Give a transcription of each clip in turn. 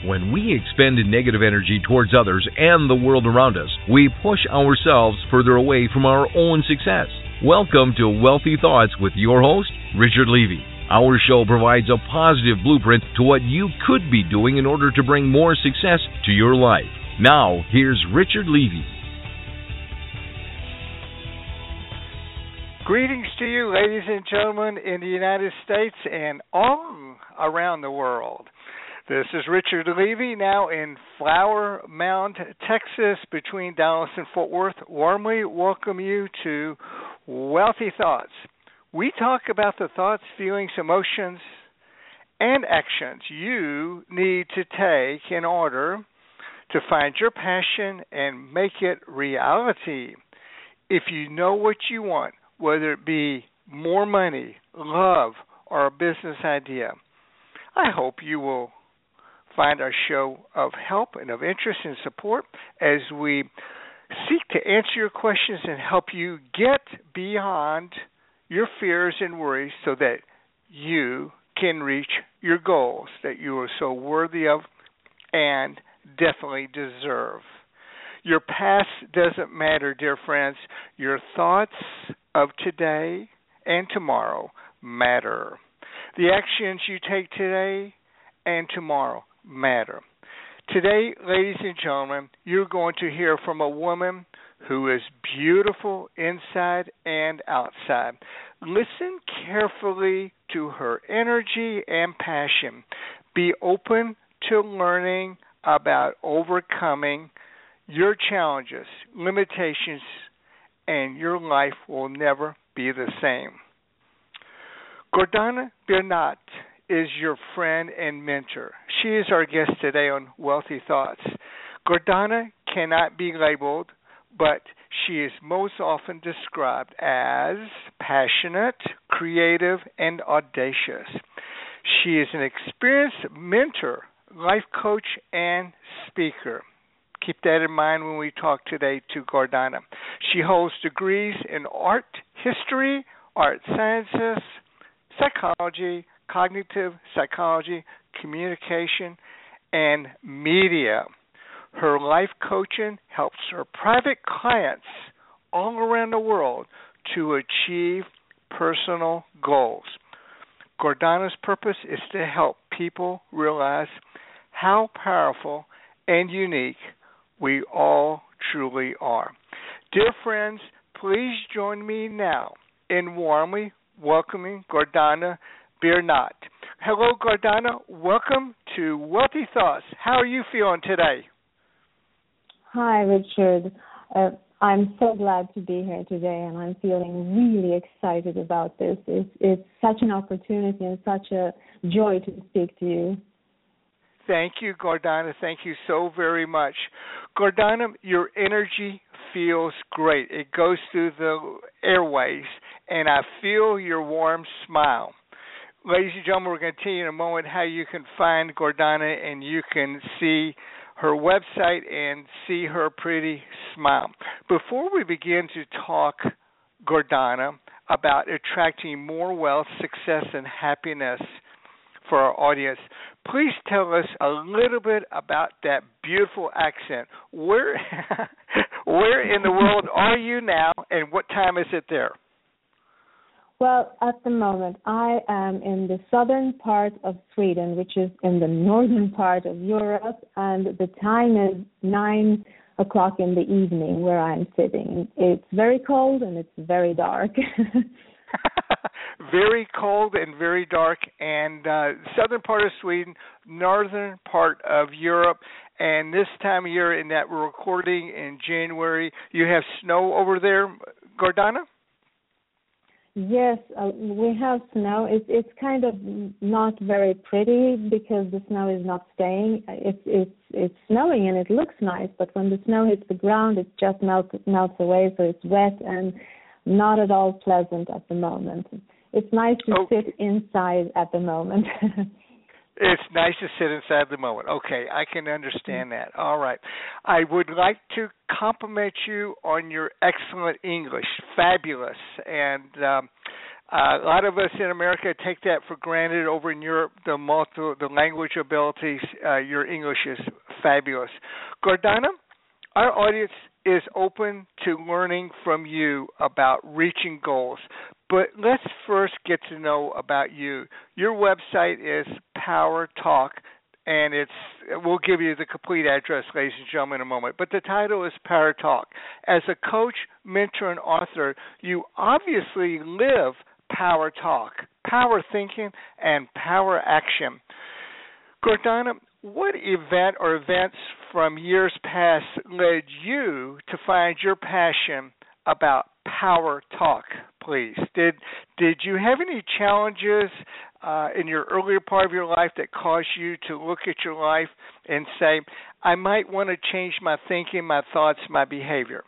When we expend negative energy towards others and the world around us, we push ourselves further away from our own success. Welcome to Wealthy Thoughts with your host, Richard Levy. Our show provides a positive blueprint to what you could be doing in order to bring more success to your life. Now, here's Richard Levy. Greetings to you, ladies and gentlemen, in the United States and all around the world. This is Richard Levy, now in Flower Mound, Texas, between Dallas and Fort Worth. Warmly welcome you to Wealthy Thoughts. We talk about the thoughts, feelings, emotions, and actions you need to take in order to find your passion and make it reality. If you know what you want, whether it be more money, love, or a business idea, I hope you will find our show of help and of interest and support as we seek to answer your questions and help you get beyond your fears and worries so that you can reach your goals that you are so worthy of and definitely deserve. Your past doesn't matter, dear friends. Your thoughts of today and tomorrow matter. The actions you take today and tomorrow matter. Today, ladies and gentlemen, you're going to hear from a woman who is beautiful inside and outside. Listen carefully to her energy and passion. Be open to learning about overcoming your challenges, limitations, and your life will never be the same. Gordana Bernat is your friend and mentor. She is our guest today on Wealthy Thoughts. Gordana cannot be labeled, but she is most often described as passionate, creative, and audacious. She is an experienced mentor, life coach, and speaker. Keep that in mind when we talk today to Gordana. She holds degrees in art history, art sciences, psychology, cognitive psychology, communication, and media. Her life coaching helps her private clients all around the world to achieve personal goals. Gordana's purpose is to help people realize how powerful and unique we all truly are. Dear friends, please join me now in warmly welcoming Gordana Bernat. Hello, Gordana. Welcome to Wealthy Thoughts. How are you feeling today? Hi, Richard. I'm so glad to be here today, and I'm feeling really excited about this. It's such an opportunity and such a joy to speak to you. Thank you, Gordana. Thank you so very much. Gordana, your energy feels great. It goes through the airways, and I feel your warm smile. Ladies and gentlemen, we're going to tell you in a moment how you can find Gordana and you can see her website and see her pretty smile. Before we begin to talk, Gordana, about attracting more wealth, success, and happiness for our audience, please tell us a little bit about that beautiful accent. Where in the world are you now, and what time is it there? Well, at the moment, I am in the southern part of Sweden, which is in the northern part of Europe, and the time is 9 o'clock in the evening where I'm sitting. It's very cold and it's very dark. Very cold and very dark, and southern part of Sweden, northern part of Europe, and this time of year in that we're recording in January, you have snow over there, Gordana? Yes, we have snow. It's kind of not very pretty because the snow is not staying. It's snowing and it looks nice, but when the snow hits the ground, it just melts away, so it's wet and not at all pleasant at the moment. It's nice to sit inside at the moment. It's nice to sit inside the moment. Okay, I can understand that. All right. I would like to compliment you on your excellent English. Fabulous. And A lot of us in America take that for granted. Over in Europe, the language abilities, your English is fabulous. Gordana, our audience is open to learning from you about reaching goals. But let's first get to know about you. Your website is Power Talk, and we'll give you the complete address, ladies and gentlemen, in a moment. But the title is Power Talk. As a coach, mentor, and author, you obviously live Power Talk, power thinking, and power action. Gordana, what event or events from years past led you to find your passion about Power Talk, please? Did you have any challenges in your earlier part of your life that caused you to look at your life and say, I might want to change my thinking, my thoughts, my behavior?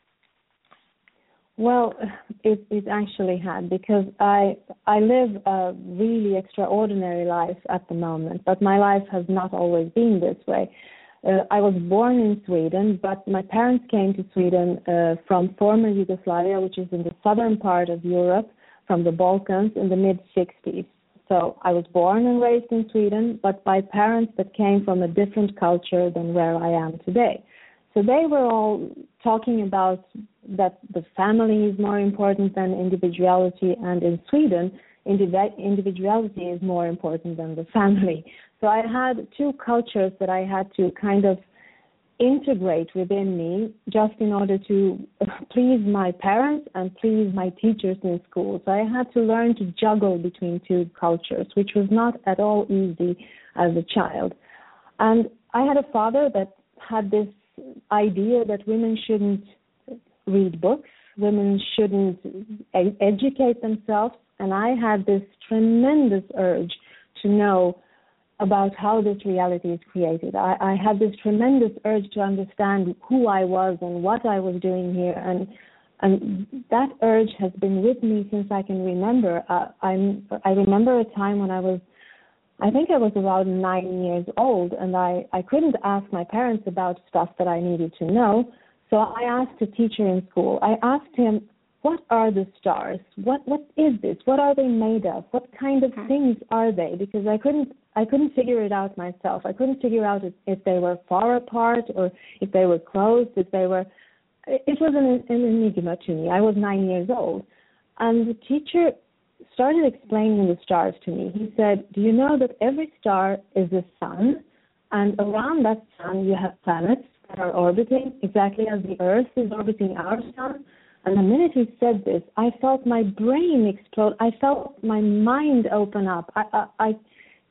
Well, it actually had, because I live a really extraordinary life at the moment, but my life has not always been this way. I was born in Sweden, but my parents came to Sweden from former Yugoslavia, which is in the southern part of Europe, from the Balkans in the mid-60s. So I was born and raised in Sweden, but by parents that came from a different culture than where I am today. So they were all talking about that the family is more important than individuality, and in Sweden, individuality is more important than the family. So I had two cultures that I had to kind of integrate within me just in order to please my parents and please my teachers in school. So I had to learn to juggle between two cultures, which was not at all easy as a child. And I had a father that had this idea that women shouldn't read books, women shouldn't educate themselves, and I had this tremendous urge to know about how this reality is created. I had this tremendous urge to understand who I was and what I was doing here, and that urge has been with me since I can remember. I remember a time when I think I was around 9 years old, and I couldn't ask my parents about stuff that I needed to know, so I asked a teacher in school. I asked him, what are the stars? What is this? What are they made of? What kind of things are they? Because I couldn't figure it out myself. I couldn't figure out if they were far apart or if they were close, if they were... It was an enigma to me. I was 9 years old. And the teacher started explaining the stars to me. He said, do you know that every star is a sun, and around that sun you have planets that are orbiting exactly as the Earth is orbiting our sun? And the minute he said this, I felt my brain explode. I felt my mind open up. An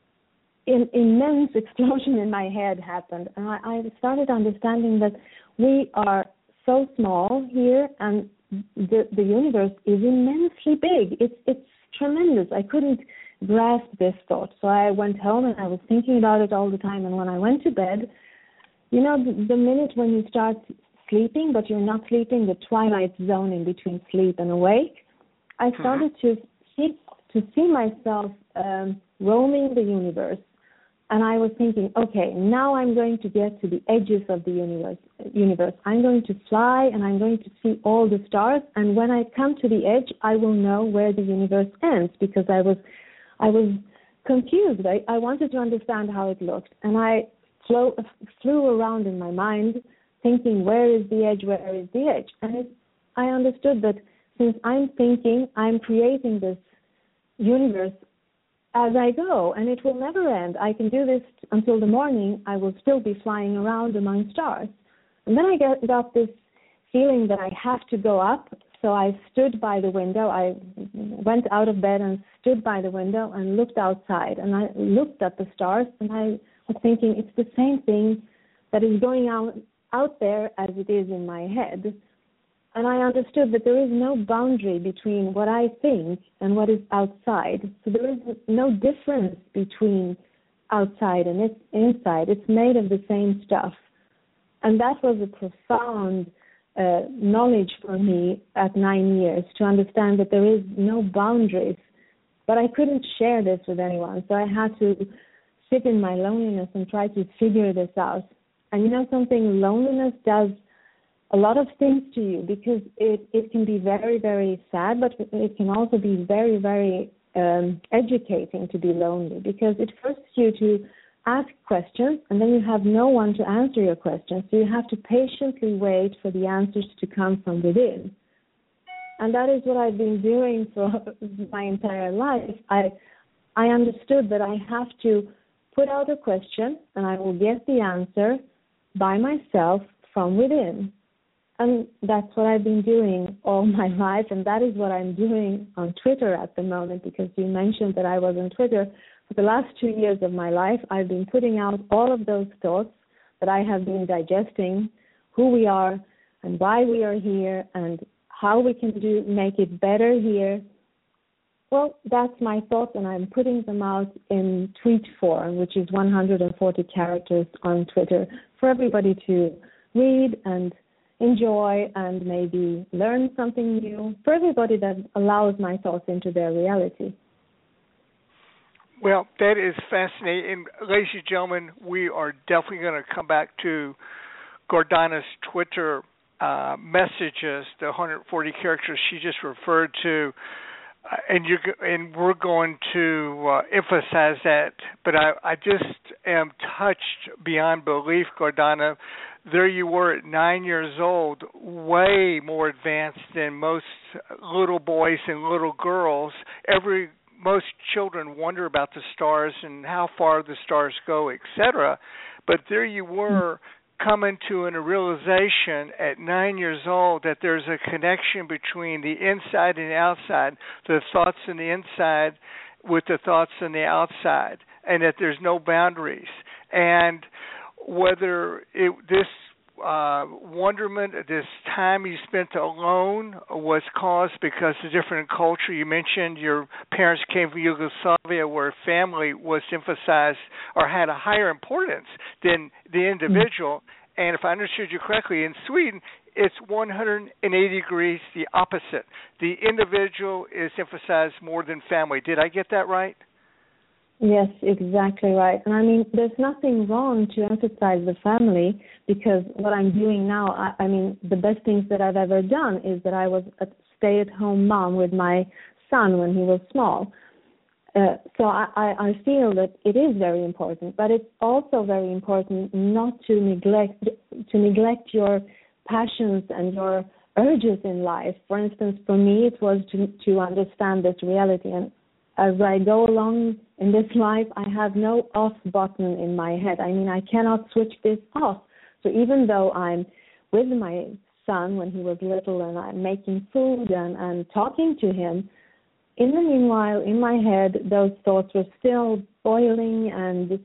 immense explosion in my head happened, and I started understanding that we are so small here, and the universe is immensely big. It's tremendous. I couldn't grasp this thought. So I went home and I was thinking about it all the time. And when I went to bed, you know, the minute when you start sleeping, but you're not sleeping, the twilight zone in between sleep and awake, I started to see myself roaming the universe. And I was thinking, okay, now I'm going to get to the edges of the universe. I'm going to fly and I'm going to see all the stars. And when I come to the edge, I will know where the universe ends, because I was confused. I wanted to understand how it looked. And I flew around in my mind thinking, where is the edge, where is the edge? And I understood that since I'm thinking, I'm creating this universe as I go, and it will never end. I can do this until the morning. I will still be flying around among stars. And then I got this feeling that I have to go up, so I stood by the window. I went out of bed and stood by the window and looked outside, and I looked at the stars, and I was thinking, it's the same thing that is going out there as it is in my head. And I understood that there is no boundary between what I think and what is outside. So there is no difference between outside and inside. It's made of the same stuff. And that was a profound knowledge for me at 9 years, to understand that there is no boundaries. But I couldn't share this with anyone, so I had to sit in my loneliness and try to figure this out. And you know something, loneliness does a lot of things to you, because it can be very, very sad, but it can also be very, very educating to be lonely, because it forces you to ask questions, and then you have no one to answer your questions. So you have to patiently wait for the answers to come from within. And that is what I've been doing for my entire life. I understood that I have to put out a question, and I will get the answer by myself from within. And that's what I've been doing all my life, and that is what I'm doing on Twitter at the moment, because you mentioned that I was on Twitter. For the last 2 years of my life, I've been putting out all of those thoughts that I have been digesting, who we are and why we are here and how we can make it better here. Well, that's my thoughts, and I'm putting them out in tweet form, which is 140 characters on Twitter, for everybody to read and enjoy and maybe learn something new, for everybody that allows my thoughts into their reality. Well, that is fascinating. And ladies and gentlemen, we are definitely going to come back to Gordana's Twitter messages, the 140 characters she just referred to, and we're going to emphasize that. But I just am touched beyond belief, Gordana. There you were at 9 years old, way more advanced than most little boys and little girls. Most children wonder about the stars and how far the stars go, etc. But there you were, coming to a realization at 9 years old that there's a connection between the inside and the outside, the thoughts in the inside with the thoughts on the outside, and that there's no boundaries. And whether this wonderment, this time you spent alone, was caused because of different culture. You mentioned your parents came from Yugoslavia, where family was emphasized or had a higher importance than the individual. And if I understood you correctly, in Sweden, it's 180 degrees the opposite. The individual is emphasized more than family. Did I get that right? Yes, exactly right. And I mean, there's nothing wrong to emphasize the family, because what I'm doing now, I mean, the best things that I've ever done is that I was a stay-at-home mom with my son when he was small. So I feel that it is very important, but it's also very important not to neglect your passions and your urges in life. For instance, for me, it was to understand this reality. And as I go along in this life, I have no off button in my head. I mean, I cannot switch this off. So even though I'm with my son when he was little and I'm making food and talking to him, in the meanwhile, in my head, those thoughts were still boiling and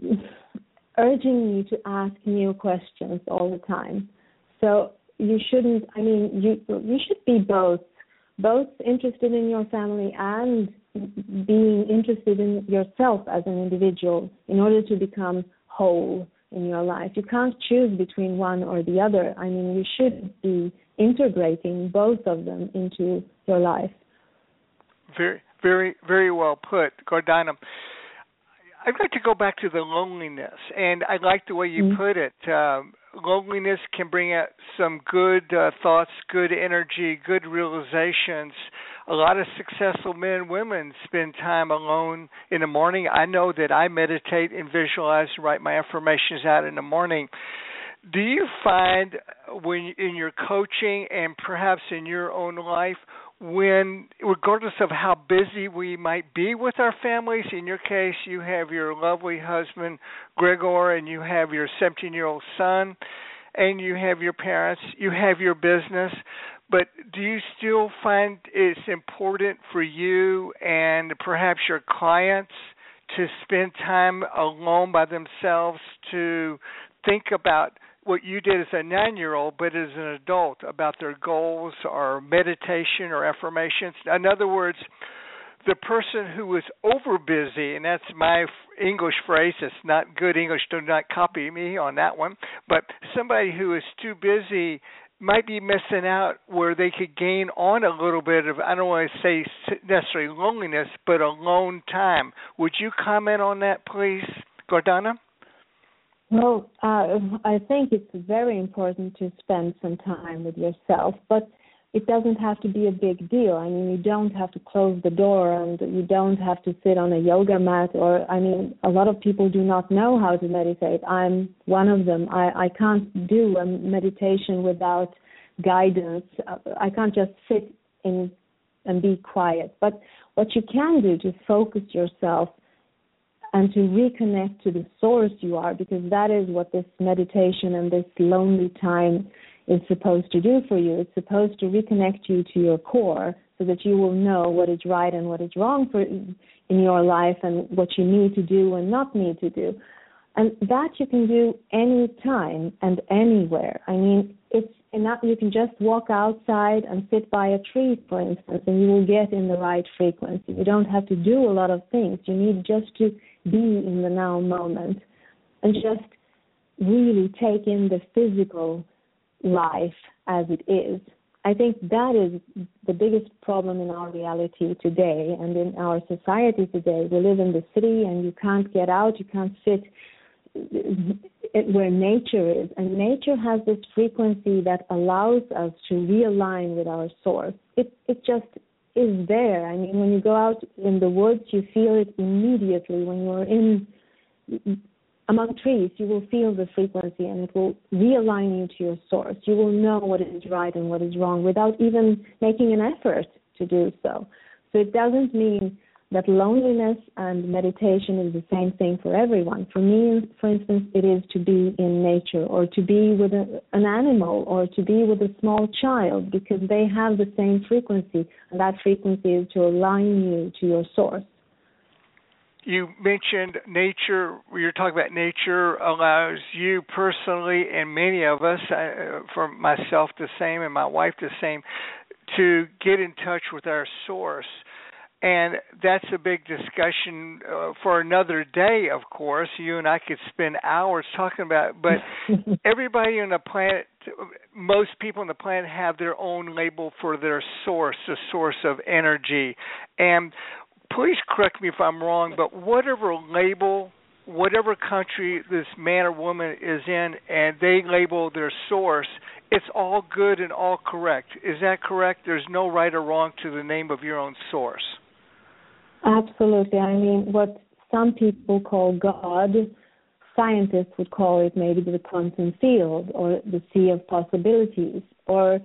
urging me to ask new questions all the time. So you shouldn't, I mean, you should be both interested in your family and being interested in yourself as an individual in order to become whole in your life. You can't choose between one or the other. I mean, you should be integrating both of them into your life. Very, very, very well put, Gordana. I'd like to go back to the loneliness, and I like the way you put it. Loneliness can bring out some good thoughts, good energy, good realizations. A lot of successful men and women spend time alone in the morning. I know that I meditate and visualize and write my affirmations out in the morning. Do you find when in your coaching and perhaps in your own life, when, regardless of how busy we might be with our families, in your case, you have your lovely husband, Gregor, and you have your 17-year-old son, and you have your parents, you have your business, but do you still find it's important for you and perhaps your clients to spend time alone by themselves to think about what you did as a 9-year-old, but as an adult, about their goals or meditation or affirmations? In other words, the person who is over busy, and that's my English phrase, it's not good English, do not copy me on that one, but somebody who is too busy might be missing out where they could gain on a little bit of, I don't want to say necessarily loneliness, but alone time. Would you comment on that, please, Gordana? Well, I think it's very important to spend some time with yourself, but it doesn't have to be a big deal. I mean, you don't have to close the door and you don't have to sit on a yoga mat a lot of people do not know how to meditate. I'm one of them. I can't do a meditation without guidance. I can't just sit in and be quiet. But what you can do to focus yourself and to reconnect to the source you are, because that is what this meditation and this lonely time is supposed to do for you. It's supposed to reconnect you to your core so that you will know what is right and what is wrong in your life and what you need to do and not need to do. And that you can do any time and anywhere. I mean, it's enough. You can just walk outside and sit by a tree, for instance, and you will get in the right frequency. You don't have to do a lot of things. You need just to be in the now moment and just really take in the physical life as it is. I think that is the biggest problem in our reality today and in our society today. We live in the city and you can't get out, you can't sit where nature is. And nature has this frequency that allows us to realign with our source. It just is there. I mean, when you go out in the woods, you feel it immediately. When you're among trees, you will feel the frequency and it will realign you to your source. You will know what is right and what is wrong without even making an effort to do so. So it doesn't mean that loneliness and meditation is the same thing for everyone. For me, for instance, it is to be in nature or to be with an animal or to be with a small child because they have the same frequency, and that frequency is to align you to your source. You mentioned nature. You're talking about nature allows you personally and many of us, for myself the same and my wife the same, to get in touch with our source. And that's a big discussion for another day, of course. You and I could spend hours talking about it. But everybody on the planet, most people on the planet have their own label for their source, the source of energy. And please correct me if I'm wrong, but whatever label, whatever country this man or woman is in, and they label their source, it's all good and all correct. Is that correct? There's no right or wrong to the name of your own source. Absolutely. I mean, what some people call God, scientists would call it maybe the quantum field or the sea of possibilities, or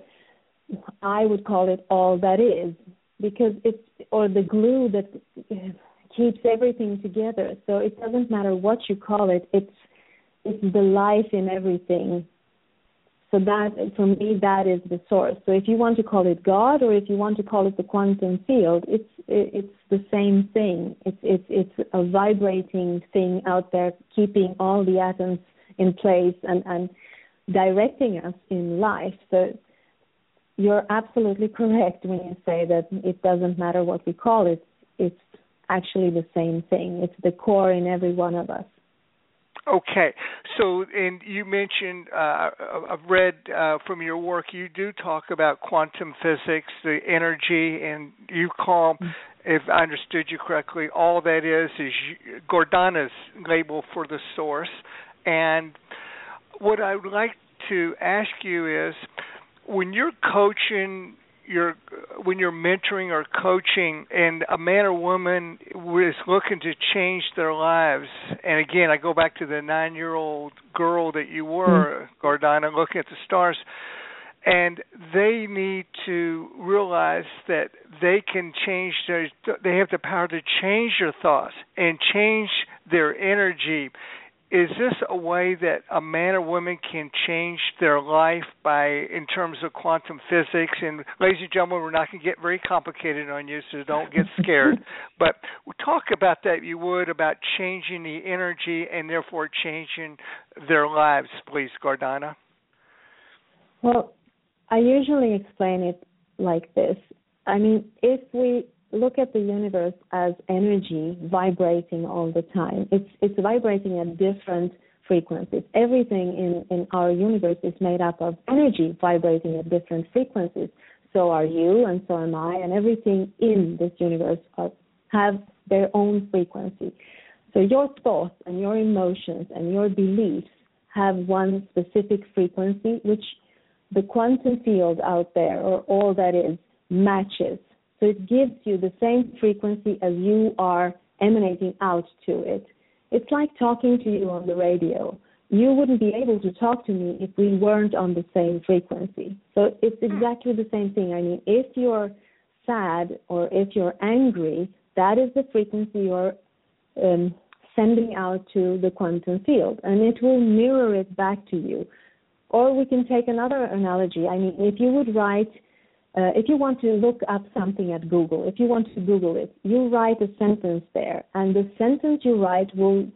I would call it all that is, because it's, or the glue that keeps everything together. So it doesn't matter what you call it, it's the life in everything. So that, for me, that is the source. So if you want to call it God or if you want to call it the quantum field, it's the same thing. It's a vibrating thing out there, keeping all the atoms in place and directing us in life. So you're absolutely correct when you say that it doesn't matter what we call it. It's actually the same thing. It's the core in every one of us. Okay, so and you mentioned, I've read from your work, you do talk about quantum physics, the energy, and you call, if I understood you correctly, all that is Gurdana's label for the source. And what I would like to ask you is, when you're coaching, when you're mentoring or coaching, and a man or woman is looking to change their lives, and again, I go back to the 9-year-old girl that you were, Gurdana, looking at the stars, and they need to realize that they can change they have the power to change their thoughts and change their energy. Is this a way that a man or woman can change their life in terms of quantum physics? And ladies and gentlemen, we're not going to get very complicated on you, so don't get scared. But we'll talk about that, if you would, about changing the energy and therefore changing their lives, please, Gurdana. Well, I usually explain it like this. I mean, if we look at the universe as energy vibrating all the time, it's vibrating at different frequencies. Everything in our universe is made up of energy vibrating at different frequencies. So are you, and so am I, and everything in this universe have their own frequency. So your thoughts and your emotions and your beliefs have one specific frequency, which the quantum field out there, or all that is, matches. So it gives you the same frequency as you are emanating out to it. It's like talking to you on the radio. You wouldn't be able to talk to me if we weren't on the same frequency. So it's exactly the same thing. I mean, if you're sad or if you're angry, that is the frequency you're sending out to the quantum field, and it will mirror it back to you. Or we can take another analogy. I mean, if you would write, if you want to look up something at Google, if you want to Google it, you write a sentence there, and the sentence you write will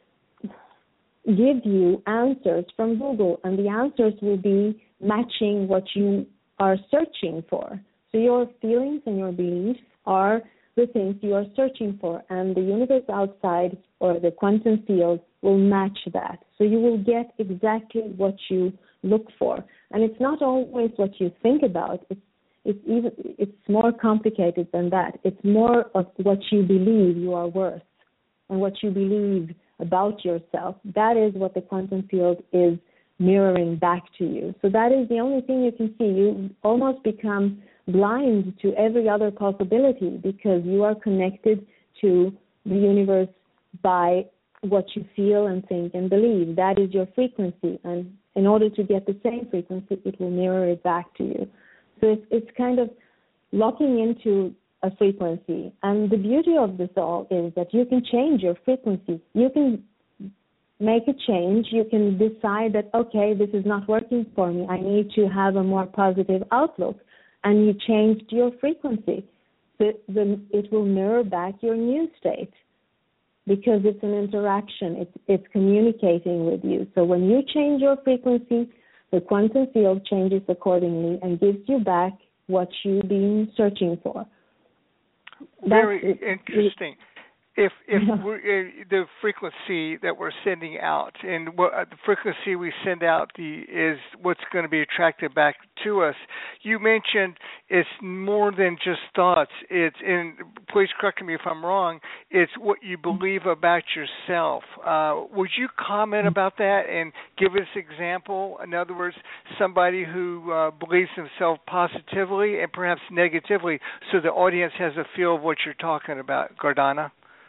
give you answers from Google, and the answers will be matching what you are searching for. So your feelings and your beliefs are the things you are searching for, and the universe outside or the quantum field will match that. So you will get exactly what you look for. And it's not always what you think about. It's more complicated than that. It's more of what you believe you are worth and what you believe about yourself. That is what the quantum field is mirroring back to you. So that is the only thing you can see. You almost become blind to every other possibility because you are connected to the universe by what you feel and think and believe. That is your frequency, and in order to get the same frequency, it will mirror it back to you. So it's kind of locking into a frequency, and the beauty of this all is that you can change your frequency. You can make a change. You can decide that, okay, this is not working for me. I need to have a more positive outlook, and you changed your frequency. So it will mirror back your new state, because it's an interaction. It's communicating with you. So when you change your frequency, the quantum field changes accordingly and gives you back what you've been searching for. Very interesting. If the frequency that we're sending out, and the frequency we send out is what's going to be attracted back to us. You mentioned it's more than just thoughts. And please correct me if I'm wrong, it's what you believe about yourself. Would you comment about that and give us an example? In other words, somebody who believes themselves positively and perhaps negatively, so the audience has a feel of what you're talking about, Gordana.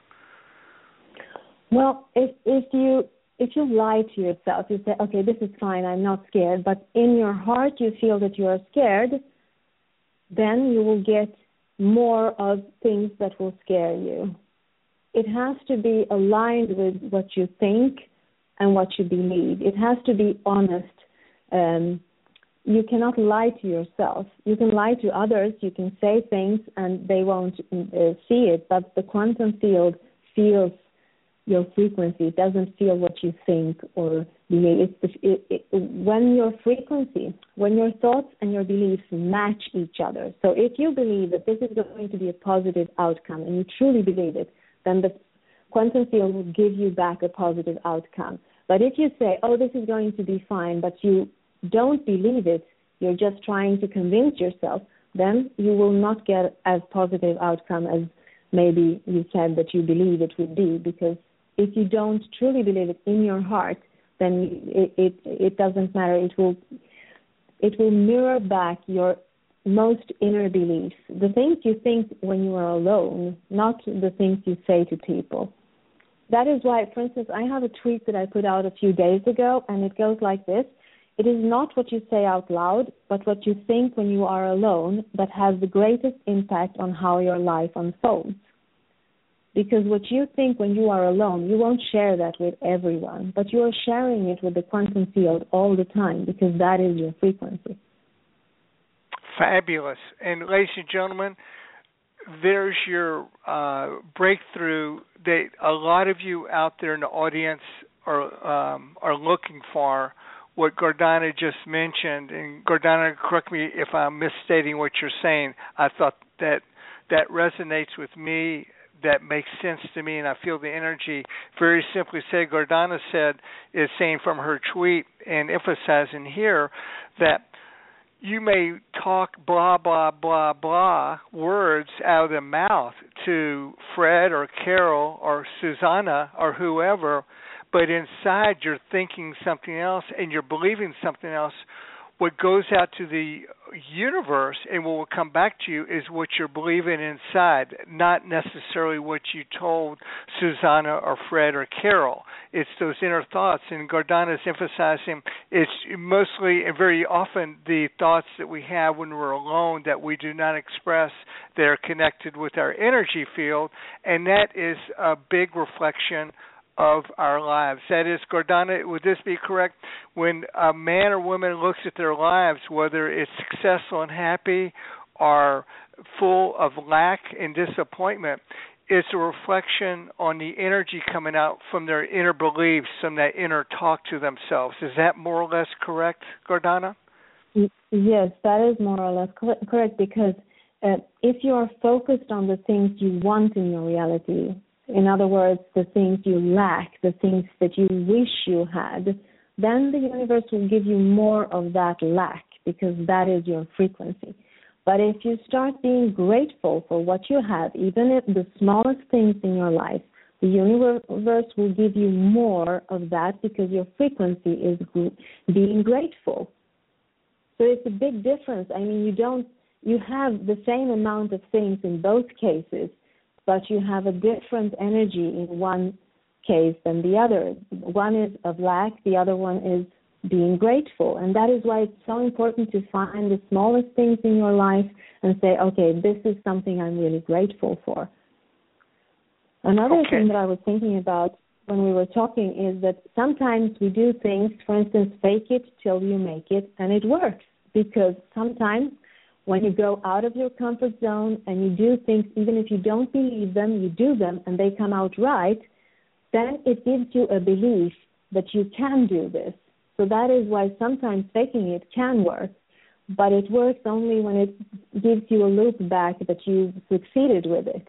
Well, if you lie to yourself, you say, okay, this is fine, I'm not scared, but in your heart you feel that you are scared, then you will get more of things that will scare you. It has to be aligned with what you think and what you believe. It has to be honest. You cannot lie to yourself. You can lie to others, you can say things and they won't see it, but the quantum field feels your frequency. It doesn't feel what you think or believe. When your frequency, when your thoughts and your beliefs match each other. So if you believe that this is going to be a positive outcome and you truly believe it, then the quantum field will give you back a positive outcome. But if you say, oh, this is going to be fine, but you don't believe it, you're just trying to convince yourself, then you will not get as positive outcome as maybe you said that you believe it would be, because if you don't truly believe it in your heart, then it doesn't matter. It will mirror back your most inner beliefs, the things you think when you are alone, not the things you say to people. That is why, for instance, I have a tweet that I put out a few days ago, and it goes like this. It is not what you say out loud, but what you think when you are alone that has the greatest impact on how your life unfolds. Because what you think when you are alone, you won't share that with everyone, but you are sharing it with the quantum field all the time, because that is your frequency. Fabulous. And ladies and gentlemen, there's your breakthrough that a lot of you out there in the audience are looking for, what Gordana just mentioned. And Gordana, correct me if I'm misstating what you're saying. I thought that resonates with me. That makes sense to me, and I feel the energy. Very simply said, Gordana is saying from her tweet and emphasizing here that you may talk blah, blah, blah, blah words out of the mouth to Fred or Carol or Susanna or whoever, but inside you're thinking something else and you're believing something else, what goes out to the universe and what will come back to you is what you're believing inside, not necessarily what you told Susanna or Fred or Carol. It's those inner thoughts. And Gardana is emphasizing it's mostly and very often the thoughts that we have when we're alone that we do not express. They're connected with our energy field, and that is a big reflection of our lives. That is, Gardana, would this be correct? When a man or woman looks at their lives, whether it's successful and happy or full of lack and disappointment, it's a reflection on the energy coming out from their inner beliefs, from that inner talk to themselves. Is that more or less correct, Gardana? Yes, that is more or less correct, because if you are focused on the things you want in your reality, in other words, the things you lack, the things that you wish you had, then the universe will give you more of that lack, because that is your frequency. But if you start being grateful for what you have, even if the smallest things in your life, the universe will give you more of that, because your frequency is being grateful. So it's a big difference. I mean, you have the same amount of things in both cases, but you have a different energy in one case than the other. One is of lack, the other one is being grateful. And that is why it's so important to find the smallest things in your life and say, okay, this is something I'm really grateful for. Another thing that I was thinking about when we were talking is that sometimes we do things, for instance, fake it till you make it, and it works. Because sometimes when you go out of your comfort zone and you do things, even if you don't believe them, you do them and they come out right, then it gives you a belief that you can do this. So that is why sometimes faking it can work, but it works only when it gives you a loop back that you succeeded with it.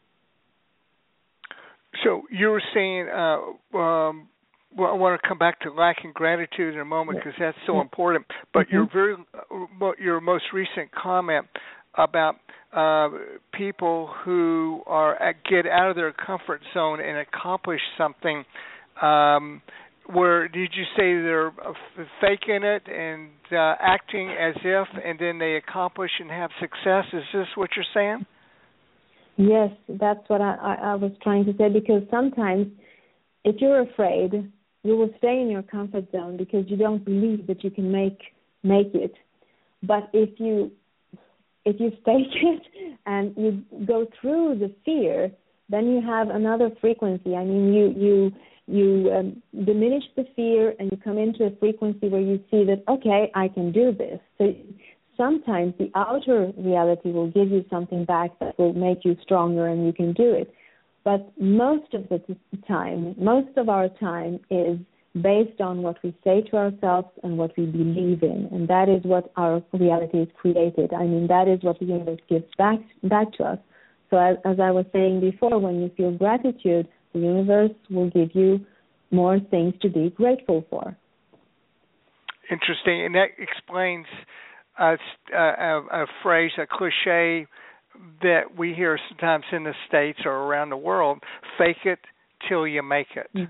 So you were saying, well, I want to come back to lack and gratitude in a moment, because that's so important. But your most recent comment about people who get out of their comfort zone and accomplish something, where did you say they're faking it and acting as if, and then they accomplish and have success? Is this what you're saying? Yes, that's what I was trying to say, because sometimes if you're afraid, you will stay in your comfort zone because you don't believe that you can make it. But if you fake it and you go through the fear, then you have another frequency. I mean, you diminish the fear and you come into a frequency where you see that, okay, I can do this. So sometimes the outer reality will give you something back that will make you stronger and you can do it. But most of our time is based on what we say to ourselves and what we believe in. And that is what our reality is created. I mean, that is what the universe gives back to us. So as I was saying before, when you feel gratitude, the universe will give you more things to be grateful for. Interesting. And that explains a phrase, a cliche that we hear sometimes in the States or around the world: fake it till you make it.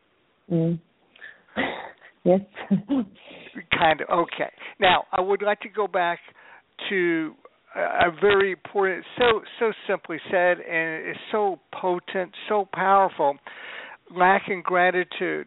Yes. Kind of. Okay. Now, I would like to go back to a very important, so simply said, and it's so potent, so powerful, lack and gratitude.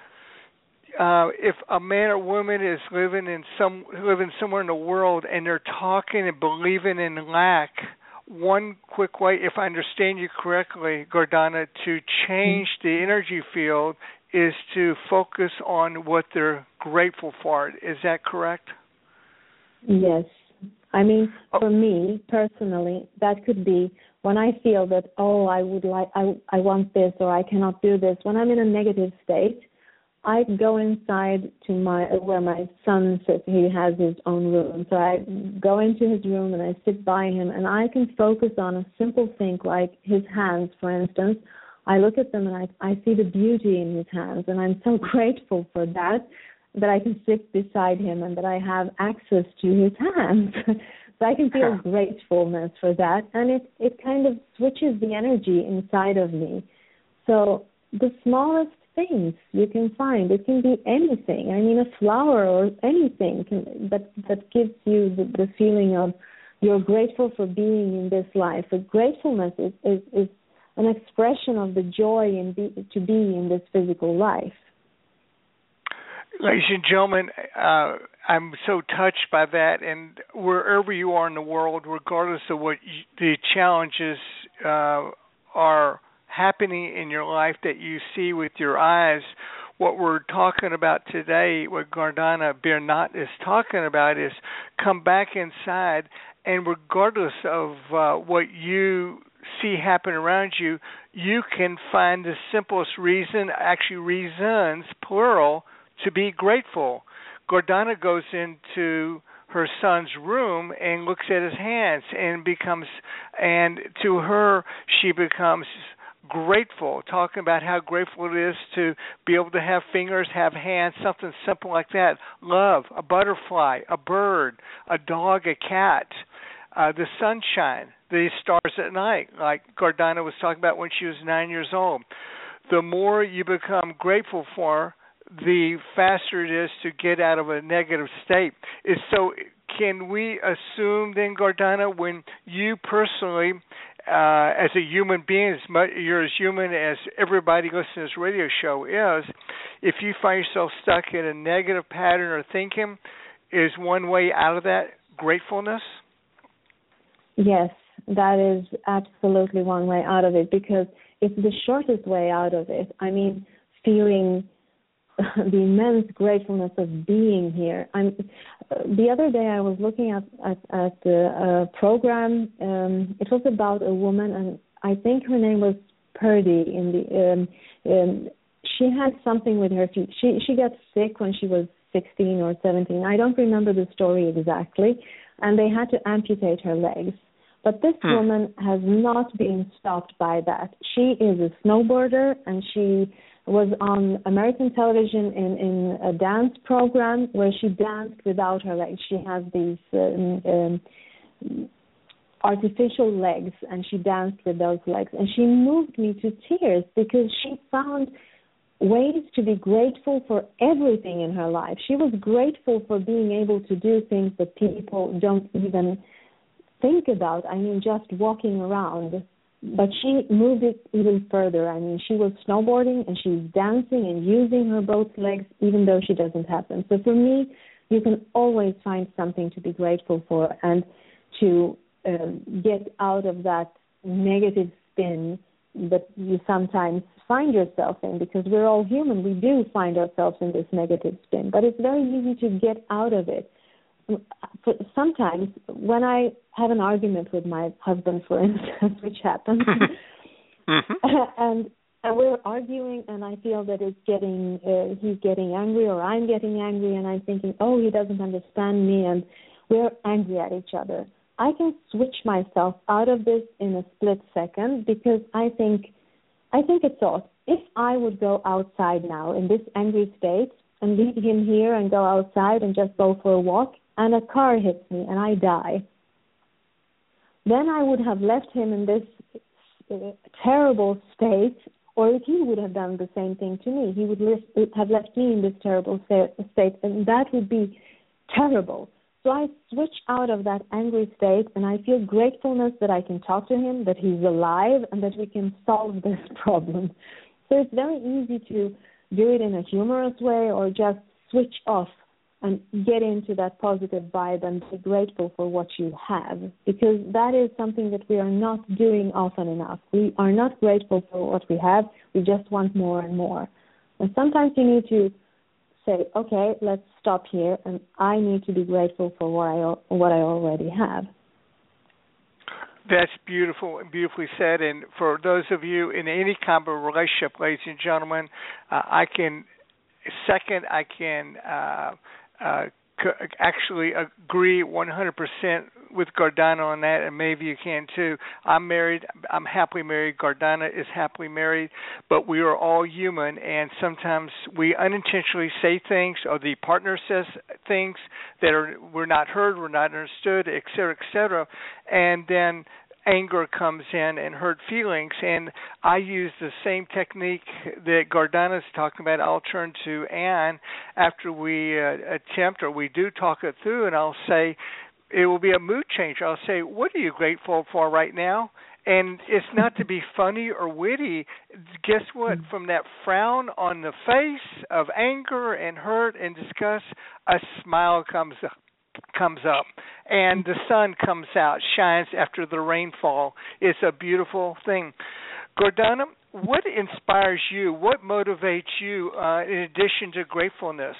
If a man or woman is living somewhere in the world and they're talking and believing in lack, one quick way, if I understand you correctly, Gardana, to change the energy field is to focus on what they're grateful for. Is that correct? Yes. I mean, for me personally, that could be when I feel that, I want this or I cannot do this. When I'm in a negative state, I go inside to where my son sits. He has his own room. So I go into his room and I sit by him, and I can focus on a simple thing like his hands, for instance. I look at them and I see the beauty in his hands, and I'm so grateful for that I can sit beside him and that I have access to his hands. So I can feel gratefulness for that, and it kind of switches the energy inside of me. So the smallest things you can find, it can be anything. I mean, a flower or anything that gives you the feeling of you're grateful for being in this life. So gratefulness is an expression of the joy to be in this physical life. Ladies and gentlemen, I'm so touched by that, and wherever you are in the world, regardless of what the challenges are happening in your life that you see with your eyes, what we're talking about today, what Gardana Bernat is talking about, is come back inside, and regardless of what you see happen around you, you can find the simplest reason, actually reasons, plural, to be grateful. Gardana goes into her son's room and looks at his hands and to her, she becomes grateful, talking about how grateful it is to be able to have fingers, have hands, something simple like that. Love, a butterfly, a bird, a dog, a cat, the sunshine, the stars at night, like Gardana was talking about when she was 9 years old. The more you become grateful for, the faster it is to get out of a negative state. So can we assume then, Gardana, when you personally, as a human being, you're as human as everybody listening to this radio show is, if you find yourself stuck in a negative pattern or thinking, is one way out of that gratefulness? Yes, that is absolutely one way out of it, because it's the shortest way out of it. I mean, feeling the immense gratefulness of being here. The other day I was looking at the program. It was about a woman, and I think her name was Purdy. She had something with her feet. She got sick when she was 16 or 17. I don't remember the story exactly, and they had to amputate her legs. But this woman has not been stopped by that. She is a snowboarder, and she was on American television in a dance program where she danced without her legs. She has these artificial legs, and she danced with those legs. And she moved me to tears because she found ways to be grateful for everything in her life. She was grateful for being able to do things that people don't even think about. I mean, just walking around. But she moved it even further. I mean, she was snowboarding and she's dancing and using her both legs even though she doesn't have them. So for me, you can always find something to be grateful for and to get out of that negative spin that you sometimes find yourself in, because we're all human. We do find ourselves in this negative spin, but it's very easy to get out of it. Sometimes when I have an argument with my husband, for instance, which happens, and we're arguing, and I feel that he's getting angry, or I'm getting angry, and I'm thinking, oh, he doesn't understand me, and we're angry at each other. I can switch myself out of this in a split second, because I think it's thought, if I would go outside now in this angry state and leave him here and go outside and just go for a walk, and a car hits me and I die, then I would have left him in this terrible state, or he would have done the same thing to me. He would have left me in this terrible state, and that would be terrible. So I switch out of that angry state, and I feel gratefulness that I can talk to him, that he's alive, and that we can solve this problem. So it's very easy to do it in a humorous way, or just switch off and get into that positive vibe and be grateful for what you have, because that is something that we are not doing often enough. We are not grateful for what we have. We just want more and more. And sometimes you need to say, okay, let's stop here, and I need to be grateful for what I already have. That's beautiful and beautifully said. And for those of you in any kind of relationship, ladies and gentlemen, I can actually agree 100% with Gardana on that, and maybe you can too. I'm married. I'm happily married. Gardana is happily married, but we are all human, and sometimes we unintentionally say things, or the partner says things that we're not heard, we're not understood, et cetera, and then anger comes in and hurt feelings. And I use the same technique that Gardana is talking about. I'll turn to Anne after we attempt, or we do talk it through, and I'll say, it will be a mood change. I'll say, what are you grateful for right now? And it's not to be funny or witty. Guess what? From that frown on the face of anger and hurt and disgust, a smile comes up, and the sun comes out, shines after the rainfall. It's a beautiful thing. Gardana, what inspires you? What motivates you in addition to gratefulness?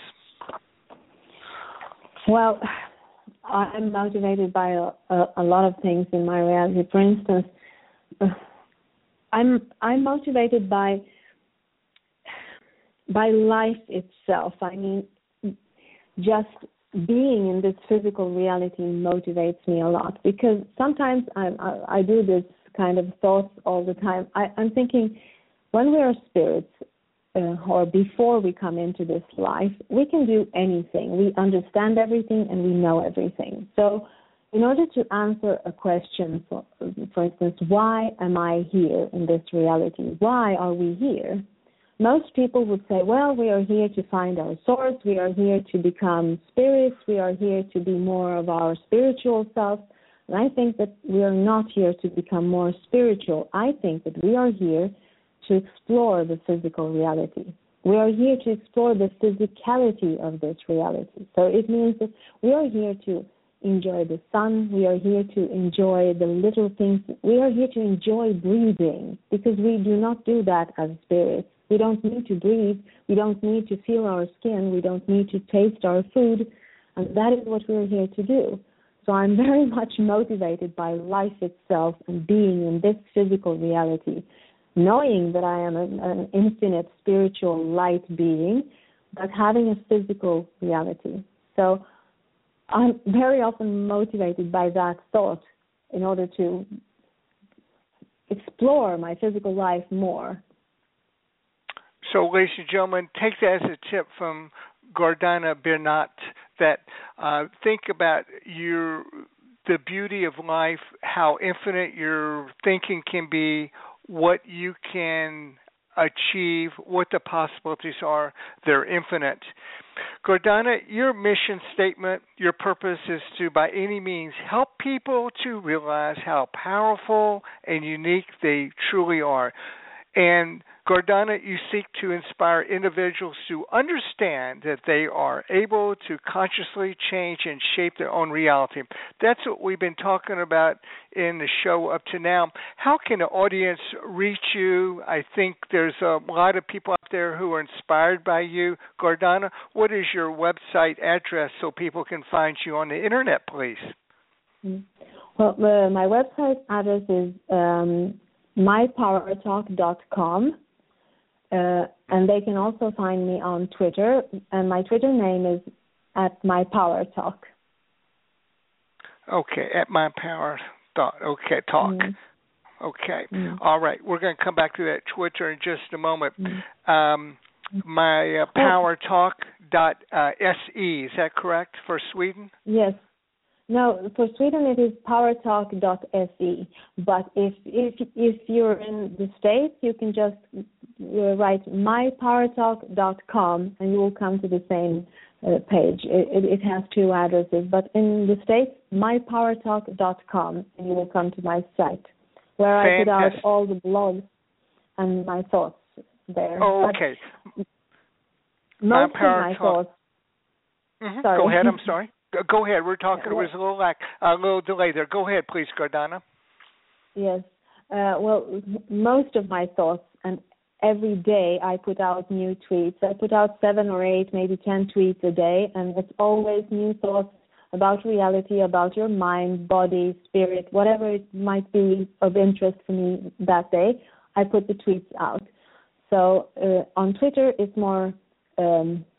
Well, I'm motivated by a lot of things in my reality. For instance, I'm motivated by life itself. I mean, just being in this physical reality motivates me a lot, because sometimes I do this kind of thoughts all the time. I'm thinking, when we are spirits, or before we come into this life, we can do anything. We understand everything and we know everything. So in order to answer a question, for instance, why am I here in this reality? Why are we here? Most people would say, well, we are here to find our source, we are here to become spirits, we are here to be more of our spiritual self. And I think that we are not here to become more spiritual. I think that we are here to explore the physical reality. We are here to explore the physicality of this reality. So it means that we are here to enjoy the sun, we are here to enjoy the little things, we are here to enjoy breathing, because we do not do that as spirits. We don't need to breathe, we don't need to feel our skin, we don't need to taste our food, and that is what we're here to do. So I'm very much motivated by life itself and being in this physical reality, knowing that I am an infinite spiritual light being, but having a physical reality. So I'm very often motivated by that thought in order to explore my physical life more. So, ladies and gentlemen, take that as a tip from Gardana Bernat, that think about the beauty of life, how infinite your thinking can be, what you can achieve, what the possibilities are. They're infinite. Gardana, your mission statement, your purpose is to, by any means, help people to realize how powerful and unique they truly are. And Gardana, you seek to inspire individuals to understand that they are able to consciously change and shape their own reality. That's what we've been talking about in the show up to now. How can the audience reach you? I think there's a lot of people out there who are inspired by you. Gardana, what is your website address so people can find you on the internet, please? Well, my website address is mypowertalk.com, and they can also find me on Twitter, and my Twitter name is @mypowertalk. Okay, @mypower.talk. Mm-hmm. Okay. Mm-hmm. All right. We're going to come back to that Twitter in just a moment. My powertalk.se, is that correct, for Sweden? Yes. No, for Sweden it is powertalk.se. But if you're in the States, you can just write mypowertalk.com and you will come to the same page. It has two addresses. But in the States, mypowertalk.com, and you will come to my site, where I put out all the blogs and my thoughts there. Oh, okay. Most of my thoughts. Mm-hmm. Go ahead. I'm sorry. Go ahead. We're talking. There was a little delay there. Go ahead, please, Gardana. Yes. Well, most of my thoughts, and every day I put out new tweets. I put out 7 or 8, maybe 10 tweets a day, and it's always new thoughts about reality, about your mind, body, spirit, whatever it might be of interest for me that day. I put the tweets out. So on Twitter, it's more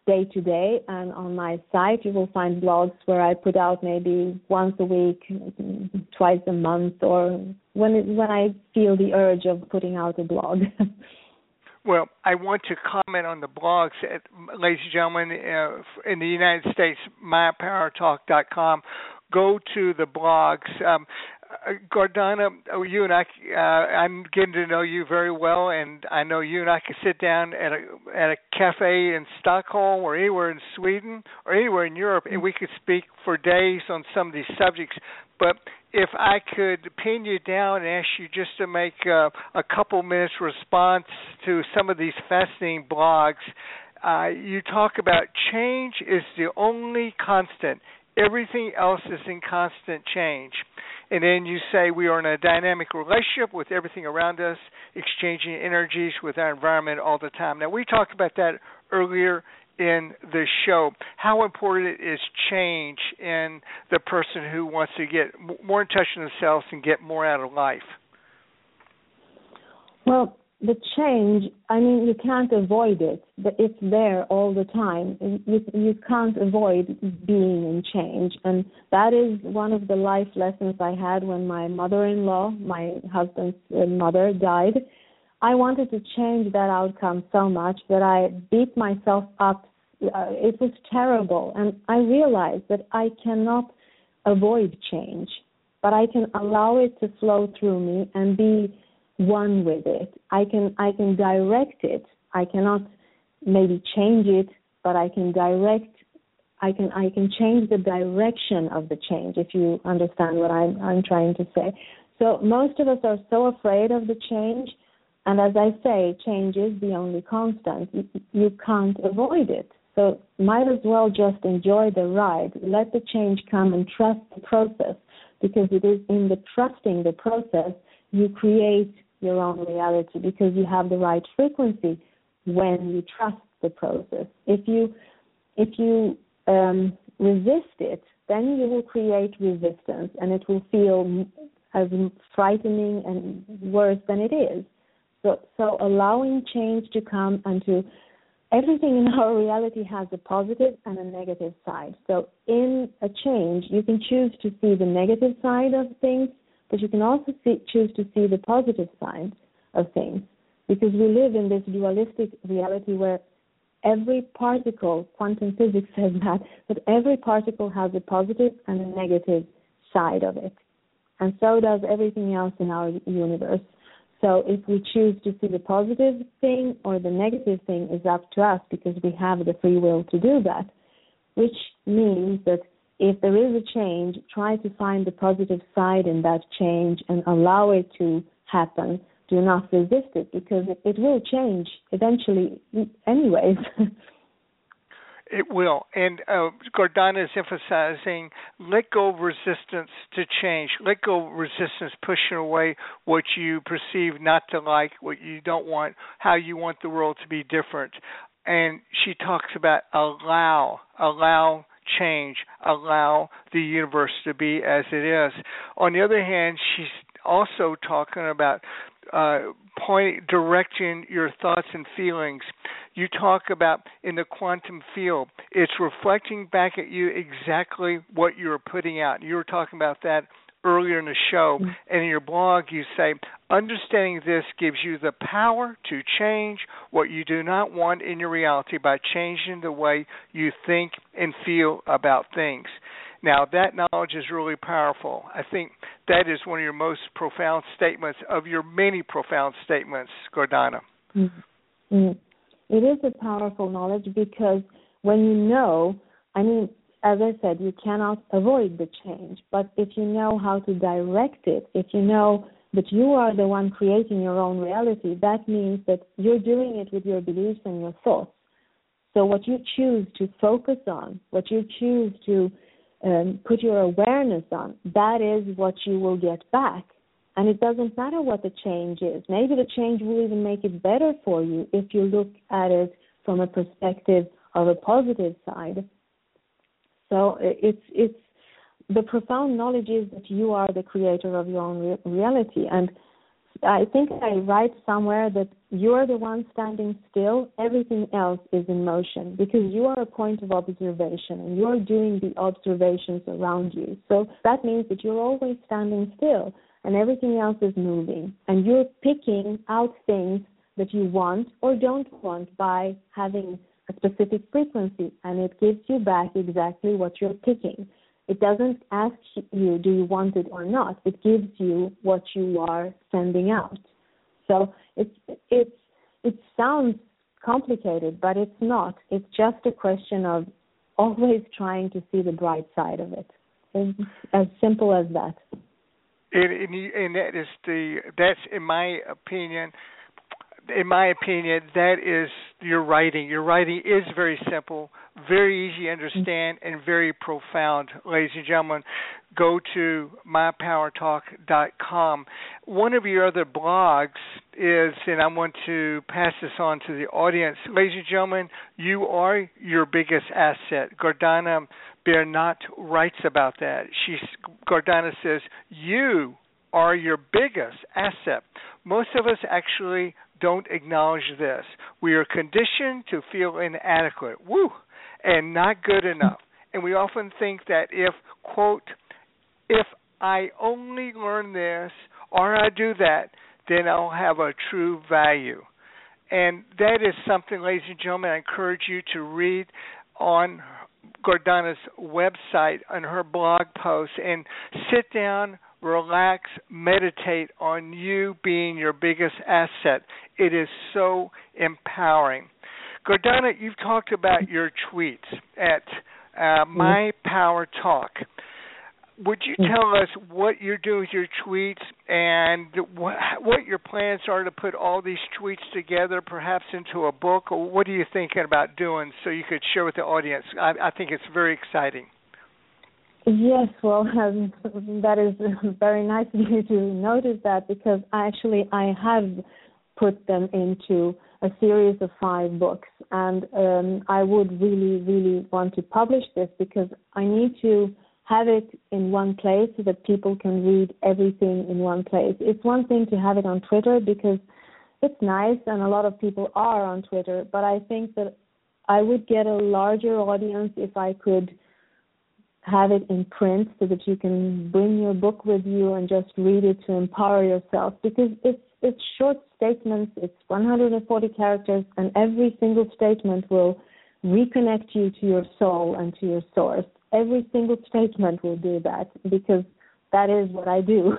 day to day, and on my site you will find blogs where I put out maybe once a week, twice a month, or when I feel the urge of putting out a blog. Well, I want to comment on the blogs, ladies and gentlemen, in the United States, mypowertalk.com. Go to the blogs. Gordana, you and I'm getting to know you very well, and I know you and I could sit down at a cafe in Stockholm or anywhere in Sweden or anywhere in Europe, and we could speak for days on some of these subjects. But if I could pin you down and ask you just to make a couple minutes response to some of these fascinating blogs, you talk about change is the only constant. Everything else is in constant change. And then you say we are in a dynamic relationship with everything around us, exchanging energies with our environment all the time. Now, we talked about that earlier in the show, how important it is change in the person who wants to get more in touch with themselves and get more out of life. Well, the change, I mean, you can't avoid it, but it's there all the time. You can't avoid being in change. And that is one of the life lessons I had when my mother-in-law, my husband's mother, died. I wanted to change that outcome so much that I beat myself up. It was terrible. And I realized that I cannot avoid change, but I can allow it to flow through me and be one with it. I can direct it. I cannot maybe change it, but I can direct. I can change the direction of the change, if you understand what I'm trying to say. So most of us are so afraid of the change, and as I say, change is the only constant. You can't avoid it. So might as well just enjoy the ride. Let the change come and trust the process, because it is in the trusting the process you create your own reality, because you have the right frequency when you trust the process. If you resist it, then you will create resistance, and it will feel as frightening and worse than it is. So allowing change to come, and to everything in our reality has a positive and a negative side. So in a change, you can choose to see the negative side of things, but you can also choose to see the positive side of things, because we live in this dualistic reality where every particle, quantum physics says that every particle has a positive and a negative side of it. And so does everything else in our universe. So if we choose to see the positive thing or the negative thing is up to us, because we have the free will to do that, which means that if there is a change, try to find the positive side in that change and allow it to happen. Do not resist it, because it will change eventually anyways. It will. And Gordana is emphasizing, let go of resistance to change. Let go of resistance pushing away what you perceive not to like, what you don't want, how you want the world to be different. And she talks about allow change, allow the universe to be as it is. On the other hand, she's also talking about directing your thoughts and feelings. You talk about in the quantum field, it's reflecting back at you exactly what you're putting out. You were talking about that earlier in the show, and in your blog you say, understanding this gives you the power to change what you do not want in your reality by changing the way you think and feel about things. Now, that knowledge is really powerful. I think that is one of your most profound statements of your many profound statements, Gordana. Mm-hmm. It is a powerful knowledge, because when you know, I mean, as I said, you cannot avoid the change, but if you know how to direct it, if you know that you are the one creating your own reality, that means that you're doing it with your beliefs and your thoughts. So what you choose to focus on, what you choose to put your awareness on, that is what you will get back. And it doesn't matter what the change is. Maybe the change will even make it better for you if you look at it from a perspective of a positive side. So it's the profound knowledge is that you are the creator of your own reality. And I think I write somewhere that you're the one standing still, everything else is in motion, because you are a point of observation and you're doing the observations around you. So that means that you're always standing still and everything else is moving, and you're picking out things that you want or don't want by having a specific frequency, and it gives you back exactly what you're picking. It doesn't ask you, do you want it or not? It gives you what you are sending out. So it sounds complicated, but it's not. It's just a question of always trying to see the bright side of it. It's as simple as that. And that's in my opinion. In my opinion, that is your writing. Your writing is very simple, very easy to understand, and very profound. Ladies and gentlemen, go to mypowertalk.com. One of your other blogs is, and I want to pass this on to the audience, ladies and gentlemen, you are your biggest asset. Gordana Bernat writes about that. Gordana says, you are your biggest asset. Most of us actually don't acknowledge this. We are conditioned to feel inadequate, and not good enough. And we often think that if, quote, if I only learn this or I do that, then I'll have a true value. And that is something, ladies and gentlemen, I encourage you to read on Gordana's website, on her blog post, and sit down, relax, meditate on you being your biggest asset. It is so empowering. Gordana, you've talked about your tweets at My Power Talk. Would you tell us what you're doing with your tweets and what your plans are to put all these tweets together, perhaps into a book, or what are you thinking about doing so you could share with the audience? I think it's very exciting. Yes, well, that is very nice of you to notice that, because I have put them into a series of 5 books, and I would really, really want to publish this, because I need to have it in one place so that people can read everything in one place. It's one thing to have it on Twitter, because it's nice and a lot of people are on Twitter, but I think that I would get a larger audience if I could have it in print so that you can bring your book with you and just read it to empower yourself, because it's short statements, it's 140 characters, and every single statement will reconnect you to your soul and to your source. Every single statement will do that, because that is what I do.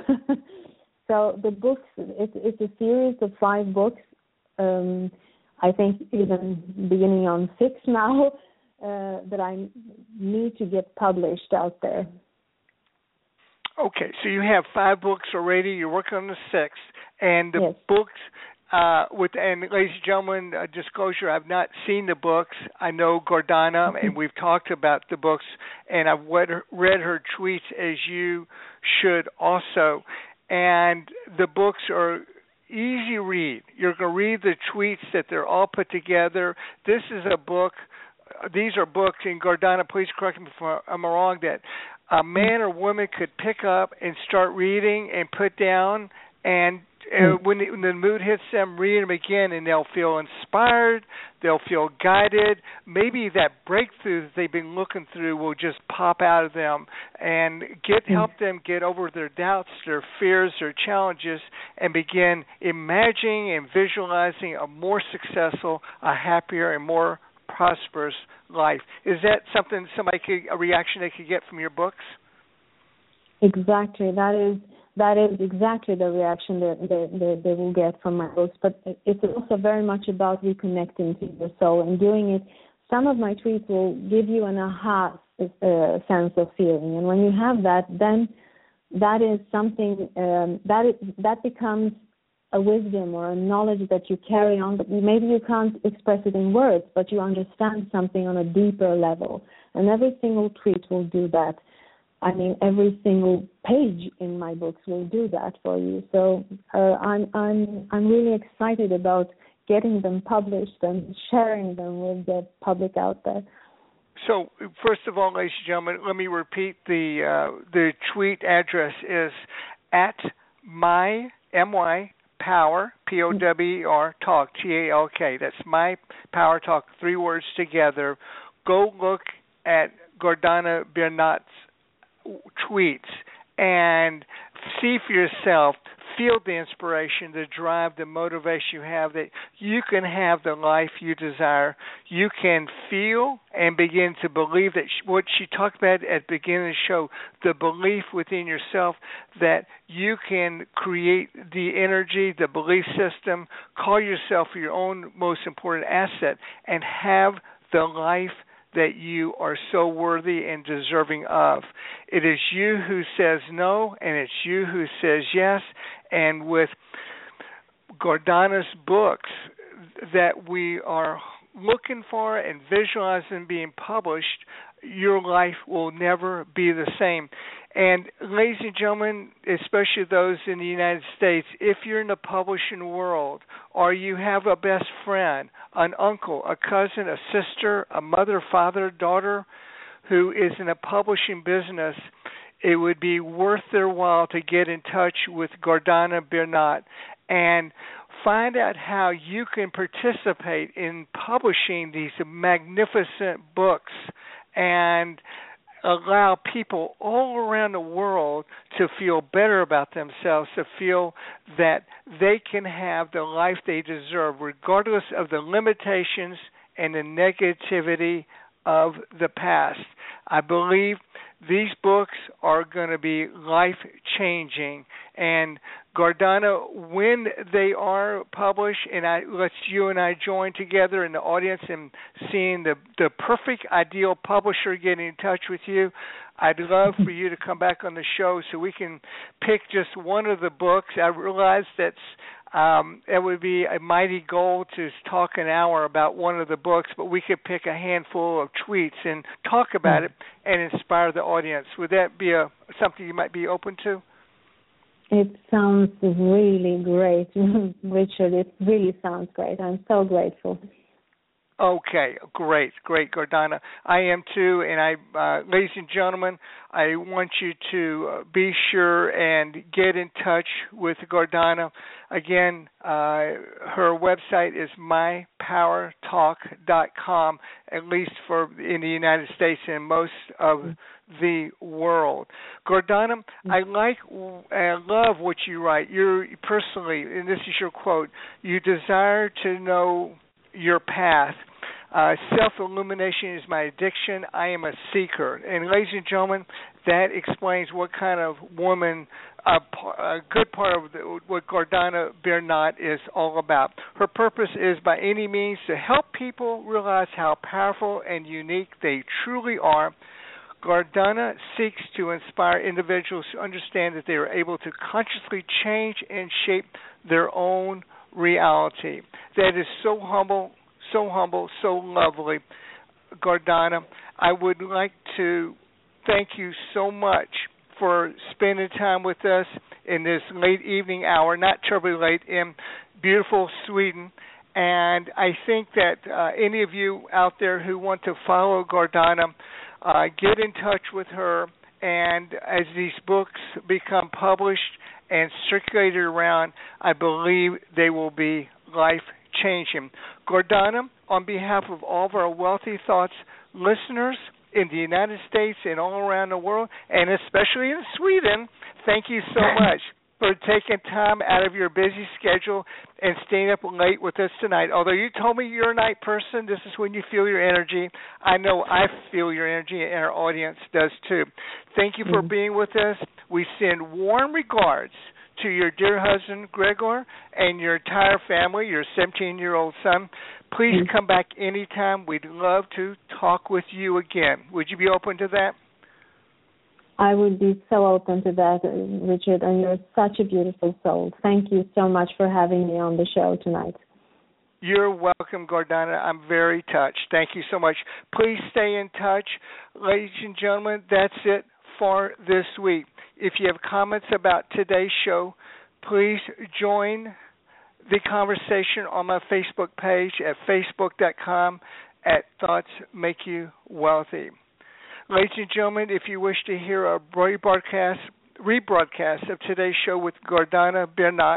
So the books, it's a series of 5 books. I think even beginning on 6 now, that I need to get published out there. Okay, so you have 5 books already. You're working on the 6th, and the yes. books. And ladies and gentlemen, disclosure: I've not seen the books. I know Gordana, and we've talked about the books, and I've read her tweets, as you should also. And the books are easy read. You're going to read the tweets that they're all put together. This is a book. These are books, and Gordana, please correct me if I'm wrong, that a man or woman could pick up and start reading and put down, and when the mood hits them, read them again, and they'll feel inspired, they'll feel guided. Maybe that breakthrough that they've been looking through will just pop out of them and help them get over their doubts, their fears, their challenges, and begin imagining and visualizing a more successful, a happier, and more prosperous life. Is that something a reaction they could get from your books? Exactly. That is exactly the reaction that they will get from my books. But it's also very much about reconnecting to your soul and doing it. Some of my tweets will give you an aha sense of feeling, and when you have that, then that is something that becomes a wisdom or a knowledge that you carry on, but maybe you can't express it in words, but you understand something on a deeper level. And every single tweet will do that. I mean, every single page in my books will do that for you. So I'm really excited about getting them published and sharing them with the public out there. So, first of all, ladies and gentlemen, let me repeat the tweet address is at my Power, P-O-W-E-R, Talk, T-A-L-K. That's My Power Talk, 3 words together. Go look at Gordana Bernat's tweets and see for yourself, feel the inspiration, the drive, the motivation you have, that you can have the life you desire. You can feel and begin to believe that what she talked about at the beginning of the show, the belief within yourself that you can create the energy, the belief system, call yourself your own most important asset, and have the life that you are so worthy and deserving of. It is you who says no, and it's you who says yes. And with Gordana's books that we are looking for and visualizing being published, your life will never be the same. And ladies and gentlemen, especially those in the United States, if you're in the publishing world, or you have a best friend, an uncle, a cousin, a sister, a mother, father, daughter, who is in a publishing business, it would be worth their while to get in touch with Gordana Bernat and find out how you can participate in publishing these magnificent books and allow people all around the world to feel better about themselves, to feel that they can have the life they deserve, regardless of the limitations and the negativity of the past. I believe these books are going to be life-changing. And Gordana, when they are published, and let's you and I join together in the audience and seeing the perfect ideal publisher getting in touch with you, I'd love for you to come back on the show so we can pick just one of the books. I realize that's it would be a mighty goal to talk an hour about one of the books, but we could pick a handful of tweets and talk about it and inspire the audience. Would that be something you might be open to? It sounds really great, Richard. It really sounds great. I'm so grateful. Okay, great, Gordana. I am too, and ladies and gentlemen, I want you to be sure and get in touch with Gordana. Again, her website is mypowertalk.com, at least in the United States and most of the world. Gordana, I love what you write. You're personally, and this is your quote, you desire to know your path. Self-illumination is my addiction. I am a seeker. And ladies and gentlemen, that explains what kind of woman, a good part of what Gordana Bernat is all about. Her purpose is by any means to help people realize how powerful and unique they truly are. Gordana seeks to inspire individuals to understand that they are able to consciously change and shape their own reality. That is so humble, so lovely. Gordana, I would like to thank you so much for spending time with us in this late evening hour, not terribly late, in beautiful Sweden. And I think that any of you out there who want to follow Gordana, get in touch with her. And as these books become published and circulated around, I believe they will be life-changing. Gordana, on behalf of all of our Wealthy Thoughts listeners in the United States and all around the world, and especially in Sweden, thank you so much for taking time out of your busy schedule and staying up late with us tonight. Although you told me you're a night person, this is when you feel your energy. I know I feel your energy, and our audience does too. Thank you for being with us. We send warm regards to your dear husband, Gregor, and your entire family, your 17-year-old son. Please come back anytime. We'd love to talk with you again. Would you be open to that? I would be so open to that, Richard, and you're such a beautiful soul. Thank you so much for having me on the show tonight. You're welcome, Gordana. I'm very touched. Thank you so much. Please stay in touch. Ladies and gentlemen, that's it for this week. If you have comments about today's show, please join the conversation on my Facebook page at facebook.com/ThoughtsMakeYouWealthy. Ladies and gentlemen, if you wish to hear a rebroadcast of today's show with Gordana Bernat,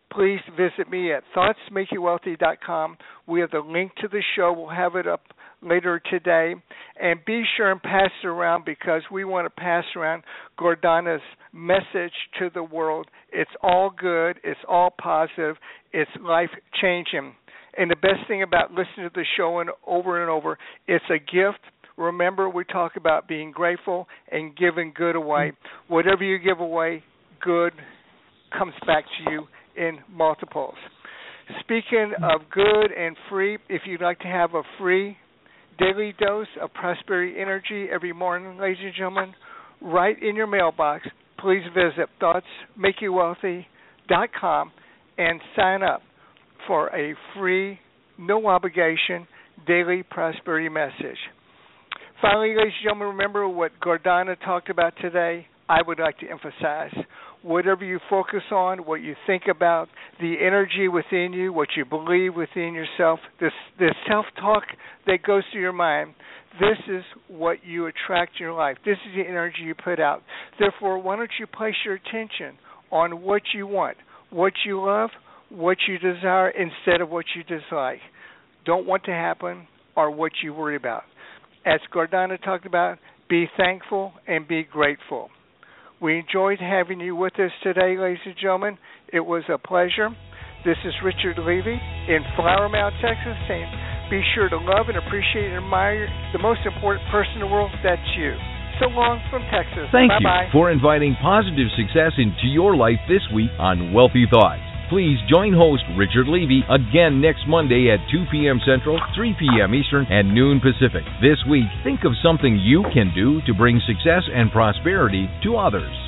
please visit me at thoughtsmakeyouwealthy.com. We have the link to the show. We'll have it up later today. And be sure and pass it around, because we want to pass around Gordana's message to the world. It's all good. It's all positive. It's life-changing. And the best thing about listening to the show and over, it's a gift. Remember, we talk about being grateful and giving good away. Whatever you give away, good comes back to you in multiples. Speaking of good and free, if you'd like to have a free daily dose of prosperity energy every morning, ladies and gentlemen, right in your mailbox, please visit thoughtsmakeyouwealthy.com and sign up for a free, no obligation daily prosperity message. Finally, ladies and gentlemen, remember what Gordana talked about today. I would like to emphasize, whatever you focus on, what you think about, the energy within you, what you believe within yourself, this self-talk that goes through your mind, this is what you attract in your life. This is the energy you put out. Therefore, why don't you place your attention on what you want, what you love, what you desire, instead of what you dislike, don't want to happen, or what you worry about. As Gordana talked about, be thankful and be grateful. We enjoyed having you with us today, ladies and gentlemen. It was a pleasure. This is Richard Levy in Flower Mound, Texas, saying be sure to love and appreciate and admire the most important person in the world. That's you. So long from Texas. Thank Bye-bye. you for inviting positive success into your life this week on Wealthy Thoughts. Please join host Richard Levy again next Monday at 2 p.m. Central, 3 p.m. Eastern, and noon Pacific. This week, think of something you can do to bring success and prosperity to others.